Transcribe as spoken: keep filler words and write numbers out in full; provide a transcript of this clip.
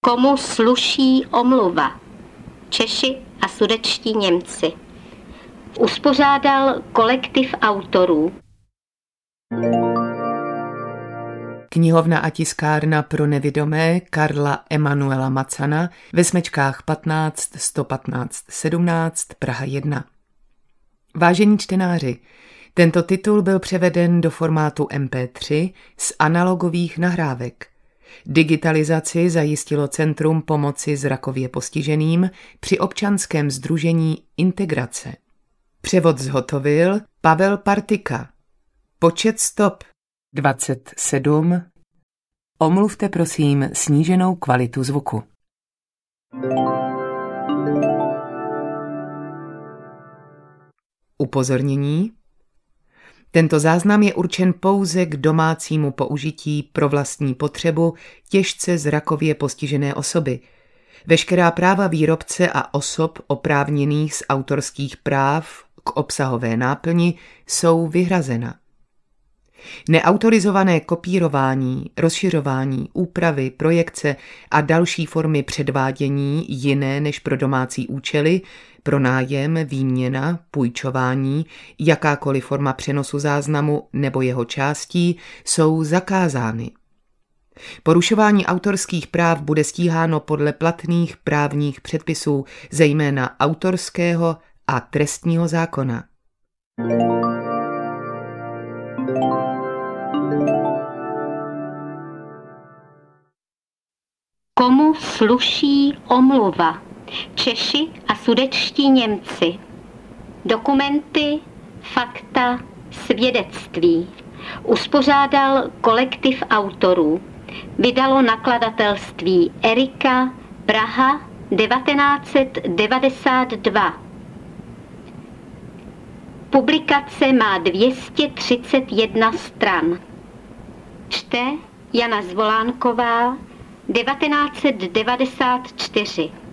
Komu sluší omluva? Češi a sudetští Němci. Uspořádal kolektiv autorů. Knihovna a tiskárna pro nevidomé Karla Emanuela Macana ve Smečkách patnáct sto patnáct sedmnáct Praha jedna. Vážení čtenáři, tento titul byl převeden do formátu em pé tři z analogových nahrávek. Digitalizaci zajistilo Centrum pomoci zrakově postiženým při občanském sdružení Integrace. Převod zhotovil Pavel Partika. Počet stop dvacet sedm. Omluvte prosím sníženou kvalitu zvuku. Upozornění. Tento záznam je určen pouze k domácímu použití pro vlastní potřebu těžce zrakově postižené osoby. Veškerá práva výrobce a osob oprávněných z autorských práv k obsahové náplni jsou vyhrazena. Neautorizované kopírování, rozšiřování, úpravy, projekce a další formy předvádění jiné než pro domácí účely, pronájem, výměna, půjčování, jakákoliv forma přenosu záznamu nebo jeho částí jsou zakázány. Porušování autorských práv bude stíháno podle platných právních předpisů, zejména autorského a trestního zákona. Komu sluší omluva? Češi a sudetští Němci. Dokumenty, fakta, svědectví. Uspořádal kolektiv autorů. Vydalo nakladatelství Erika, Praha, devatenáct set devadesát dva. Publikace má dvě stě třicet jedna stran. Čte Jana Zvolánková, devatenáct set devadesát čtyři.